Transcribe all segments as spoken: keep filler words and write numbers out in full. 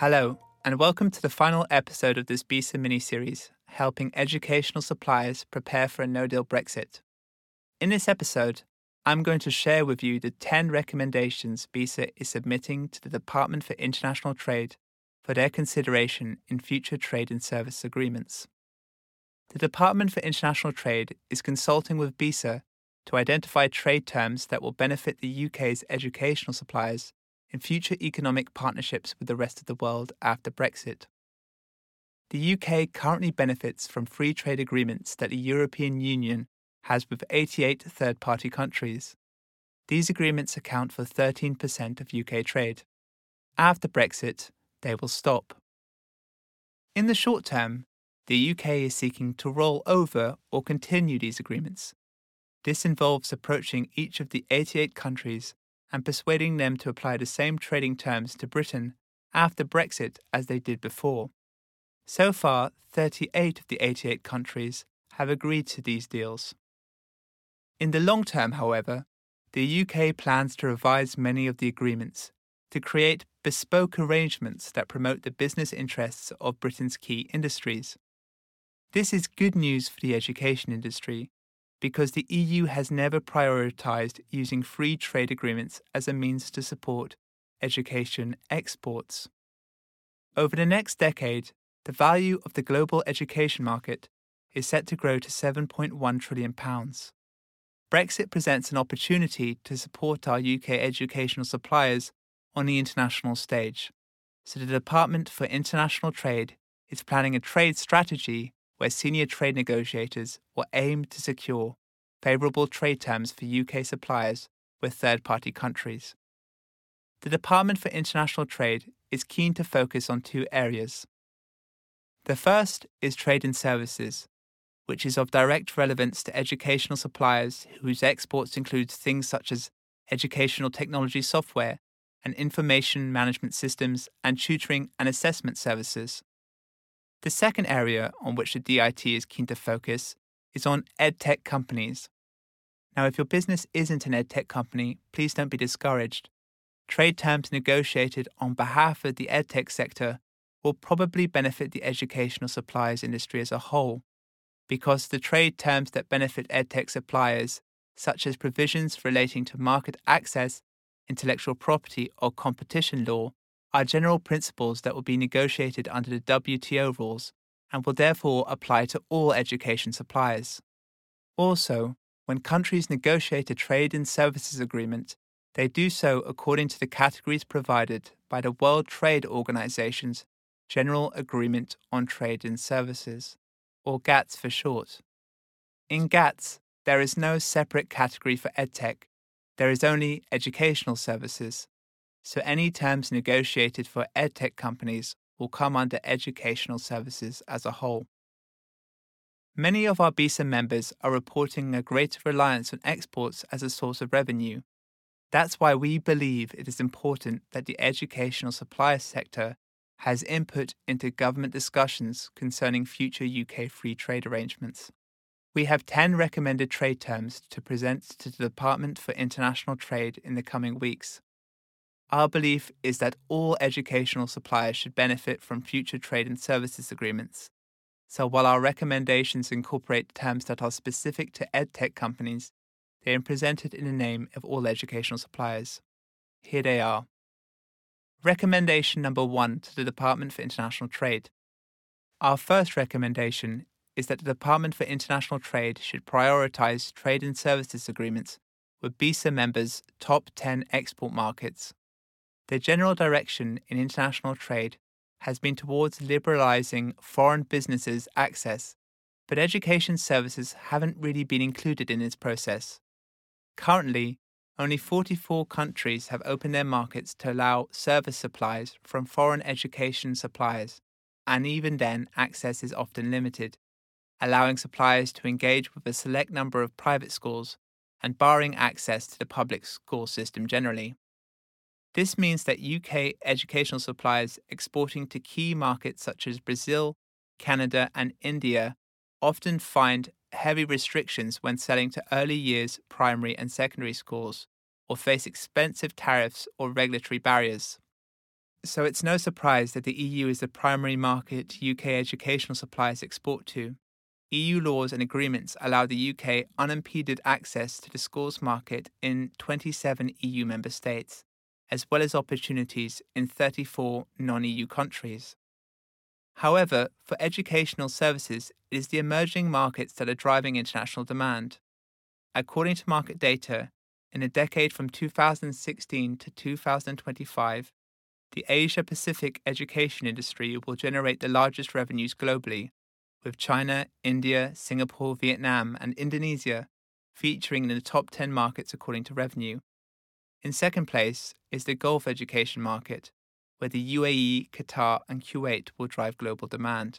Hello, and welcome to the final episode of this BISA mini-series, helping educational suppliers prepare for a no-deal Brexit. In this episode, I'm going to share with you the ten recommendations BISA is submitting to the Department for International Trade for their consideration in future trade and service agreements. The Department for International Trade is consulting with BISA to identify trade terms that will benefit the U K's educational suppliers in future economic partnerships with the rest of the world after Brexit. The U K currently benefits from free trade agreements that the European Union has with eighty-eight third-party countries. These agreements account for thirteen percent of U K trade. After Brexit, they will stop. In the short term, the U K is seeking to roll over or continue these agreements. This involves approaching each of the eighty-eight countries and persuading them to apply the same trading terms to Britain after Brexit as they did before. So far, thirty-eight of the eighty-eight countries have agreed to these deals. In the long term, however, the U K plans to revise many of the agreements to create bespoke arrangements that promote the business interests of Britain's key industries. This is good news for the education industry, because the E U has never prioritised using free trade agreements as a means to support education exports. Over the next decade, the value of the global education market is set to grow to seven point one trillion pounds. Brexit presents an opportunity to support our U K educational suppliers on the international stage, so the Department for International Trade is planning a trade strategy where senior trade negotiators will aim to secure favourable trade terms for U K suppliers with third-party countries. The Department for International Trade is keen to focus on two areas. The first is trade and services, which is of direct relevance to educational suppliers whose exports include things such as educational technology software and information management systems and tutoring and assessment services. The second area on which the D I T is keen to focus is on edtech companies. Now, if your business isn't an edtech company, please don't be discouraged. Trade terms negotiated on behalf of the edtech sector will probably benefit the educational suppliers industry as a whole, because the trade terms that benefit edtech suppliers, such as provisions relating to market access, intellectual property, or competition law, are general principles that will be negotiated under the W T O rules and will therefore apply to all education suppliers. Also, when countries negotiate a trade and services agreement, they do so according to the categories provided by the World Trade Organization's General Agreement on Trade and Services, or GATS for short. In GATS, there is no separate category for edtech. There is only educational services. So any terms negotiated for edtech companies will come under educational services as a whole. Many of our BISA members are reporting a greater reliance on exports as a source of revenue. That's why we believe it is important that the educational supplier sector has input into government discussions concerning future U K free trade arrangements. We have ten recommended trade terms to present to the Department for International Trade in the coming weeks. Our belief is that all educational suppliers should benefit from future trade and services agreements. So while our recommendations incorporate terms that are specific to edtech companies, they are presented in the name of all educational suppliers. Here they are. Recommendation number one to the Department for International Trade. Our first recommendation is that the Department for International Trade should prioritise trade and services agreements with BISA members' top ten export markets. The general direction in international trade has been towards liberalising foreign businesses' access, but education services haven't really been included in this process. Currently, only forty-four countries have opened their markets to allow service supplies from foreign education suppliers, and even then, access is often limited, allowing suppliers to engage with a select number of private schools and barring access to the public school system generally. This means that U K educational suppliers exporting to key markets such as Brazil, Canada, and India often find heavy restrictions when selling to early years primary and secondary schools, or face expensive tariffs or regulatory barriers. So it's no surprise that the E U is the primary market U K educational supplies export to. E U laws and agreements allow the U K unimpeded access to the schools market in twenty-seven E U member states, as well as opportunities in thirty-four non-E U countries. However, for educational services, it is the emerging markets that are driving international demand. According to market data, in a decade from two thousand sixteen to two thousand twenty-five, the Asia-Pacific education industry will generate the largest revenues globally, with China, India, Singapore, Vietnam, and Indonesia featuring in the top ten markets according to revenue. In second place is the Gulf education market, where the U A E, Qatar, and Kuwait will drive global demand.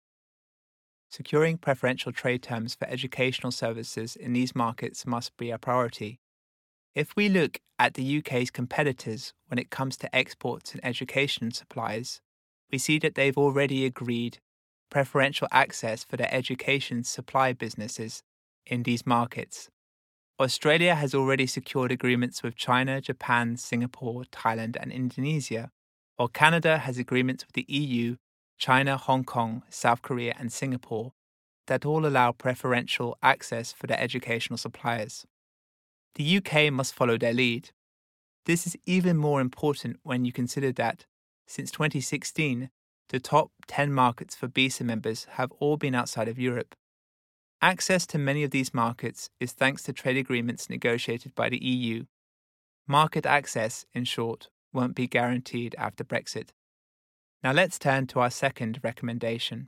Securing preferential trade terms for educational services in these markets must be a priority. If we look at the U K's competitors when it comes to exports and education supplies, we see that they've already agreed preferential access for their education supply businesses in these markets. Australia has already secured agreements with China, Japan, Singapore, Thailand, and Indonesia, while Canada has agreements with the E U, China, Hong Kong, South Korea, and Singapore that all allow preferential access for their educational suppliers. The U K must follow their lead. This is even more important when you consider that, since twenty sixteen, the top ten markets for BISA members have all been outside of Europe. Access to many of these markets is thanks to trade agreements negotiated by the E U. Market access, in short, won't be guaranteed after Brexit. Now let's turn to our second recommendation.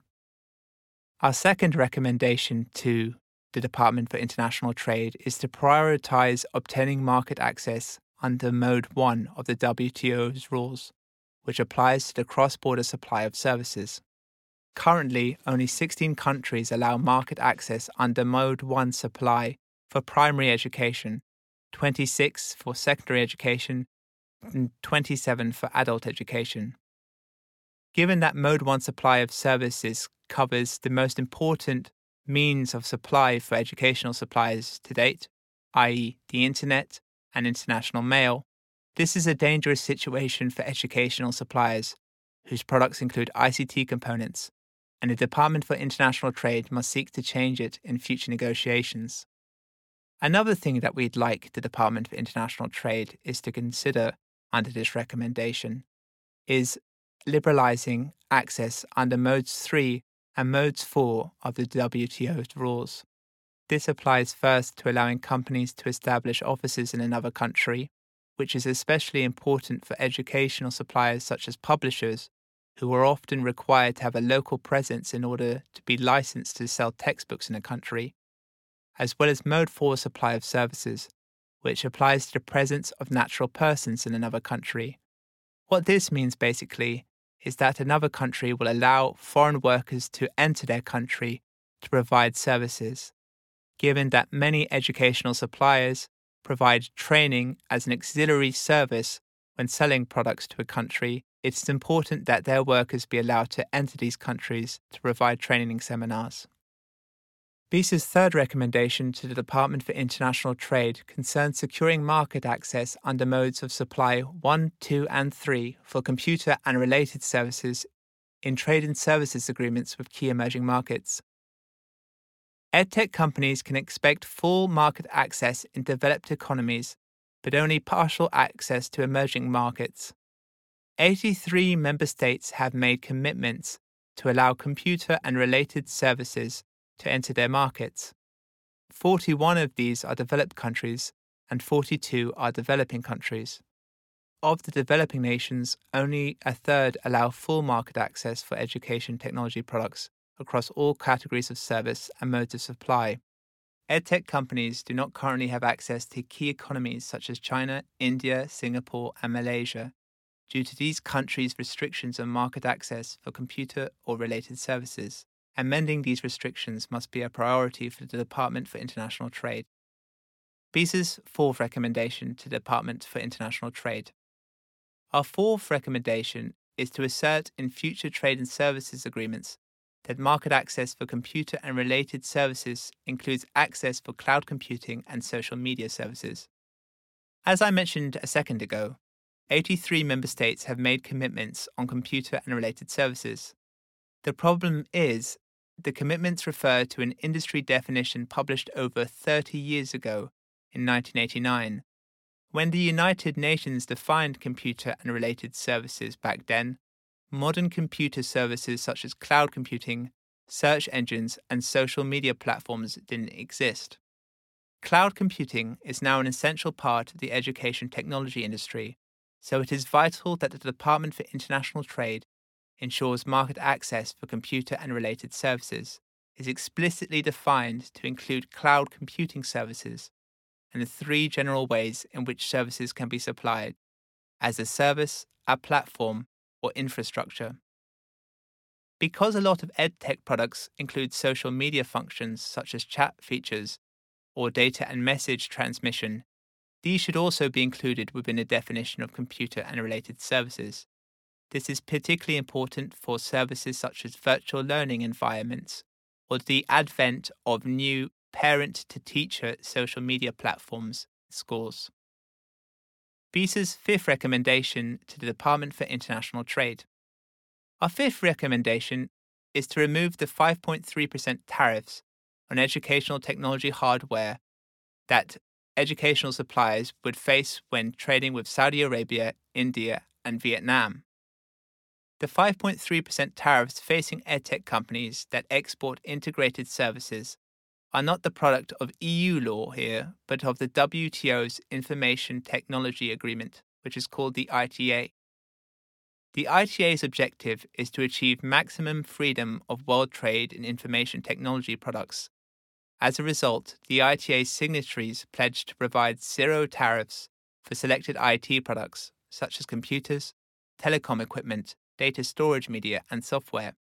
Our second recommendation to the Department for International Trade is to prioritize obtaining market access under Mode one of the W T O's rules, which applies to the cross-border supply of services. Currently, only sixteen countries allow market access under Mode one supply for primary education, twenty-six for secondary education, and twenty-seven for adult education. Given that Mode one supply of services covers the most important means of supply for educational supplies to date, that is the internet and international mail, this is a dangerous situation for educational suppliers, whose products include I C T components, and the Department for International Trade must seek to change it in future negotiations. Another thing that we'd like the Department for International Trade is to consider under this recommendation is liberalizing access under Modes three and Modes four of the W T O's rules. This applies first to allowing companies to establish offices in another country, which is especially important for educational suppliers such as publishers, who are often required to have a local presence in order to be licensed to sell textbooks in a country, as well as Mode four supply of services, which applies to the presence of natural persons in another country. What this means basically is that another country will allow foreign workers to enter their country to provide services. Given that many educational suppliers provide training as an auxiliary service when selling products to a country, it's important that their workers be allowed to enter these countries to provide training seminars. BISA's third recommendation to the Department for International Trade concerns securing market access under modes of supply one, two, and three for computer and related services in trade and services agreements with key emerging markets. EdTech companies can expect full market access in developed economies, but only partial access to emerging markets. eighty-three member states have made commitments to allow computer and related services to enter their markets. forty-one of these are developed countries and forty-two are developing countries. Of the developing nations, only a third allow full market access for education technology products across all categories of service and modes of supply. EdTech companies do not currently have access to key economies such as China, India, Singapore, and Malaysia, due to these countries' restrictions on market access for computer or related services. Amending these restrictions must be a priority for the Department for International Trade. BISA's fourth recommendation to the Department for International Trade. Our fourth recommendation is to assert in future trade and services agreements that market access for computer and related services includes access for cloud computing and social media services. As I mentioned a second ago, eighty-three member states have made commitments on computer and related services. The problem is, the commitments refer to an industry definition published over thirty years ago in nineteen eighty-nine. When the United Nations defined computer and related services back then, modern computer services such as cloud computing, search engines, and social media platforms didn't exist. Cloud computing is now an essential part of the education technology industry, so it is vital that the Department for International Trade ensures market access for computer and related services is explicitly defined to include cloud computing services and the three general ways in which services can be supplied: as a service, a platform, or infrastructure. Because a lot of EdTech products include social media functions such as chat features or data and message transmission, these should also be included within a definition of computer and related services. This is particularly important for services such as virtual learning environments or the advent of new parent-to-teacher social media platforms in schools. BISA's fifth recommendation to the Department for International Trade. Our fifth recommendation is to remove the five point three percent tariffs on educational technology hardware that educational suppliers would face when trading with Saudi Arabia, India, and Vietnam. The five point three percent tariffs facing edtech companies that export integrated services are not the product of E U law here, but of the W T O's Information Technology Agreement, which is called the I T A. The I T A's objective is to achieve maximum freedom of world trade in information technology products. As a result, the I T A's signatories pledged to provide zero tariffs for selected I T products, such as computers, telecom equipment, data storage media, and software.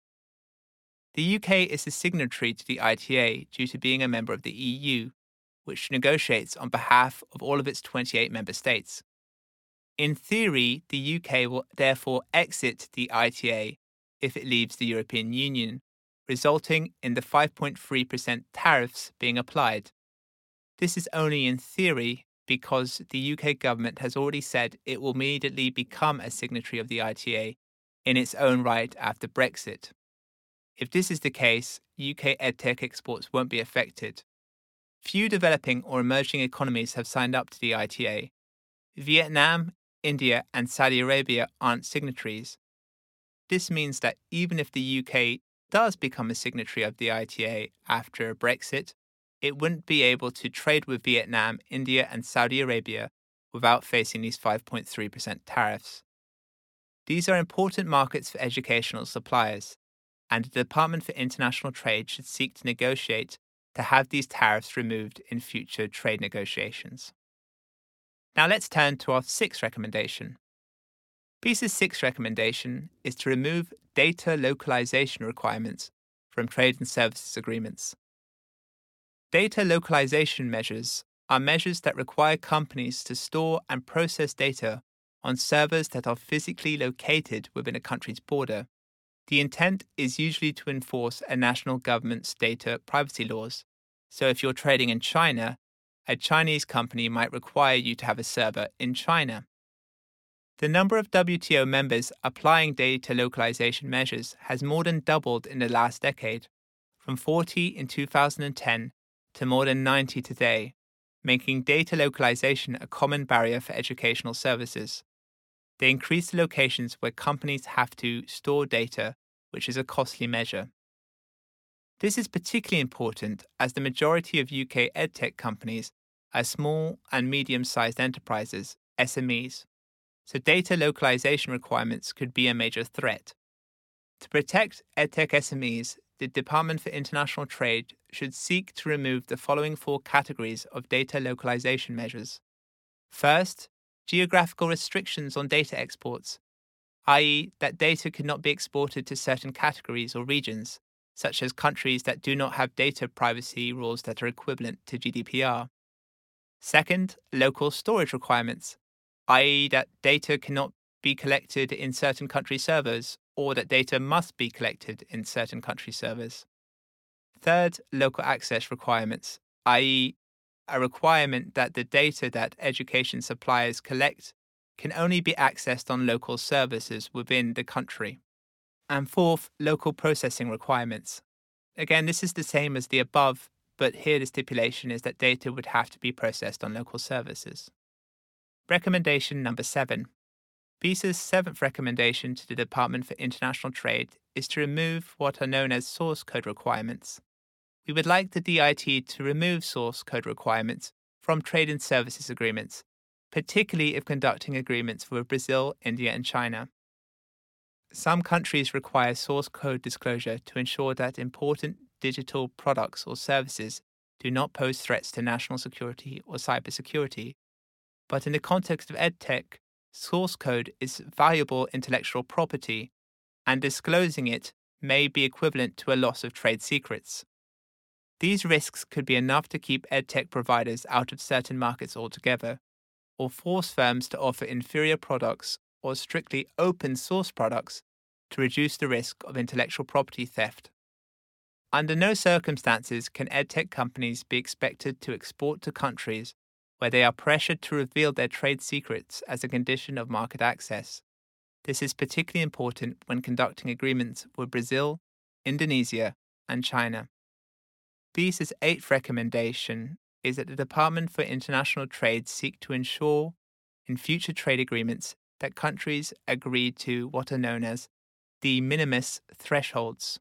The U K is a signatory to the I T A due to being a member of the E U, which negotiates on behalf of all of its twenty-eight member states. In theory, the U K will therefore exit the I T A if it leaves the European Union, resulting in the five point three percent tariffs being applied. This is only in theory because the U K government has already said it will immediately become a signatory of the I T A in its own right after Brexit. If this is the case, U K edtech exports won't be affected. Few developing or emerging economies have signed up to the I T A. Vietnam, India, and Saudi Arabia aren't signatories. This means that even if the U K does become a signatory of the I T A after Brexit, it wouldn't be able to trade with Vietnam, India, and Saudi Arabia without facing these five point three percent tariffs. These are important markets for educational suppliers, and the Department for International Trade should seek to negotiate to have these tariffs removed in future trade negotiations. Now let's turn to our sixth recommendation. BISA's sixth recommendation is to remove data localization requirements from trade and services agreements. Data localization measures are measures that require companies to store and process data on servers that are physically located within a country's border. The intent is usually to enforce a national government's data privacy laws. So if you're trading in China, a Chinese company might require you to have a server in China. The number of W T O members applying data localization measures has more than doubled in the last decade, from forty in two thousand ten to more than ninety today, making data localization a common barrier for educational services. They increase the locations where companies have to store data, which is a costly measure. This is particularly important as the majority of U K edtech companies are small and medium-sized enterprises, S M Es, so data localization requirements could be a major threat. To protect edtech S M Es, the Department for International Trade should seek to remove the following four categories of data localization measures. First, geographical restrictions on data exports, that is that data cannot be exported to certain categories or regions, such as countries that do not have data privacy rules that are equivalent to G D P R. Second, local storage requirements, that is that data cannot be collected in certain country servers or that data must be collected in certain country servers. Third, local access requirements, that is a requirement that the data that education suppliers collect can only be accessed on local services within the country. And fourth, local processing requirements. Again, this is the same as the above, but here the stipulation is that data would have to be processed on local services. Recommendation number seven. BISA's seventh recommendation to the Department for International Trade is to remove what are known as source code requirements. We would like the D I T to remove source code requirements from trade and services agreements, particularly if conducting agreements with Brazil, India, and China. Some countries require source code disclosure to ensure that important digital products or services do not pose threats to national security or cybersecurity. But in the context of EdTech, source code is valuable intellectual property, and disclosing it may be equivalent to a loss of trade secrets. These risks could be enough to keep EdTech providers out of certain markets altogether, or force firms to offer inferior products or strictly open source products to reduce the risk of intellectual property theft. Under no circumstances can EdTech companies be expected to export to countries where they are pressured to reveal their trade secrets as a condition of market access. This is particularly important when conducting agreements with Brazil, Indonesia, and China. BISA's eighth recommendation is that the Department for International Trade seek to ensure in future trade agreements that countries agree to what are known as de minimis thresholds.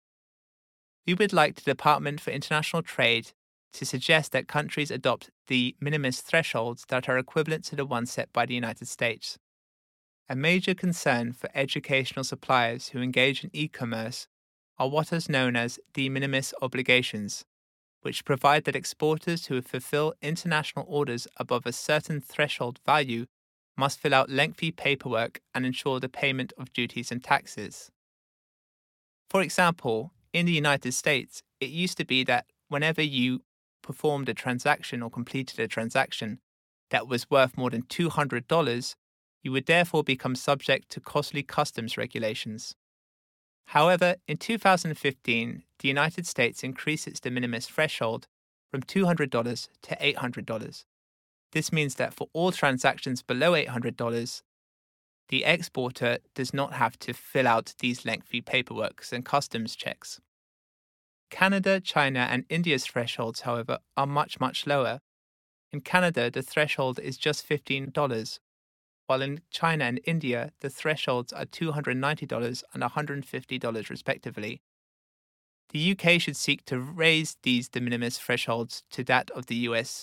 We would like the Department for International Trade to suggest that countries adopt the minimis thresholds that are equivalent to the ones set by the United States. A major concern for educational suppliers who engage in e-commerce are what is known as de minimis obligations, which provide that exporters who fulfill international orders above a certain threshold value must fill out lengthy paperwork and ensure the payment of duties and taxes. For example, in the United States, it used to be that whenever you performed a transaction or completed a transaction that was worth more than two hundred dollars, you would therefore become subject to costly customs regulations. However, in two thousand fifteen, the United States increased its de minimis threshold from two hundred dollars to eight hundred dollars. This means that for all transactions below eight hundred dollars, the exporter does not have to fill out these lengthy paperworks and customs checks. Canada, China, and India's thresholds, however, are much, much lower. In Canada, the threshold is just fifteen dollars, while in China and India, the thresholds are two hundred ninety dollars and one hundred fifty dollars respectively. The U K should seek to raise these de minimis thresholds to that of the U S.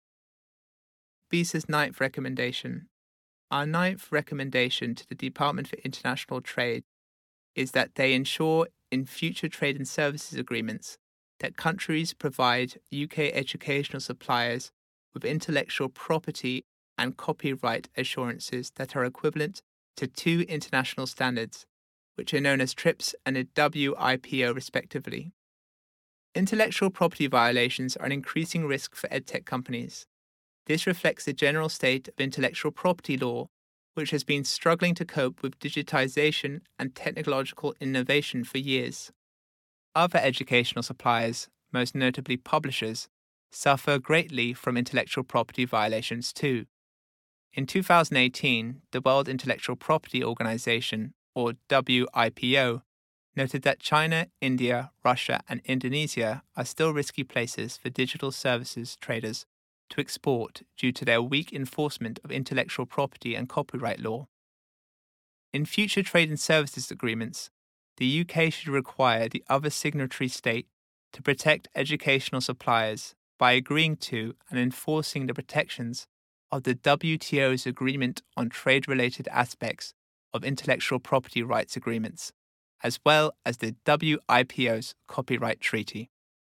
BISA's ninth recommendation. Our ninth recommendation to the Department for International Trade is that they ensure in future trade and services agreements that countries provide U K educational suppliers with intellectual property and copyright assurances that are equivalent to two international standards, which are known as TRIPS and a W I P O respectively. Intellectual property violations are an increasing risk for EdTech companies. This reflects the general state of intellectual property law, which has been struggling to cope with digitization and technological innovation for years. Other educational suppliers, most notably publishers, suffer greatly from intellectual property violations too. In two thousand eighteen, the World Intellectual Property Organization, or W I P O, noted that China, India, Russia, and Indonesia are still risky places for digital services traders to export due to their weak enforcement of intellectual property and copyright law. In future trade and services agreements, the U K should require the other signatory state to protect educational suppliers by agreeing to and enforcing the protections of the W T O's Agreement on Trade-Related Aspects of Intellectual Property Rights Agreements, as well as the W I P O's Copyright Treaty.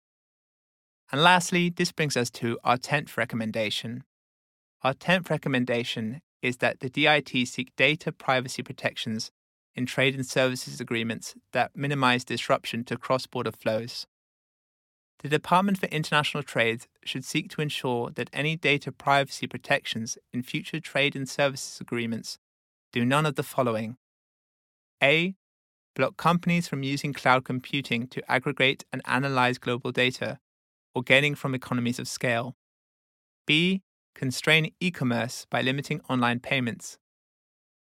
And lastly, this brings us to our tenth recommendation. Our tenth recommendation is that the D I T seek data privacy protections in trade and services agreements that minimize disruption to cross-border flows. The Department for International Trade should seek to ensure that any data privacy protections in future trade and services agreements do none of the following. A. Block companies from using cloud computing to aggregate and analyze global data, or gaining from economies of scale. B. Constrain e-commerce by limiting online payments,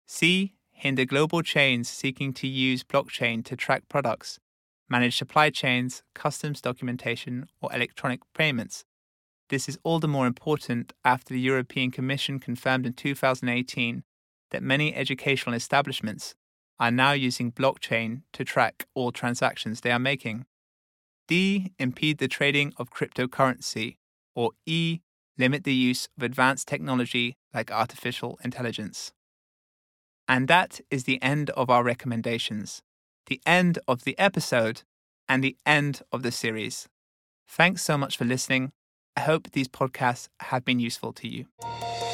C. Hinder global chains seeking to use blockchain to track products, manage supply chains, customs documentation, or electronic payments. This is all the more important after the European Commission confirmed in two thousand eighteen that many educational establishments are now using blockchain to track all transactions they are making. D. Impede the trading of cryptocurrency. Or E. Limit the use of advanced technology like artificial intelligence. And that is the end of our recommendations, the end of the episode, and the end of the series. Thanks so much for listening. I hope these podcasts have been useful to you.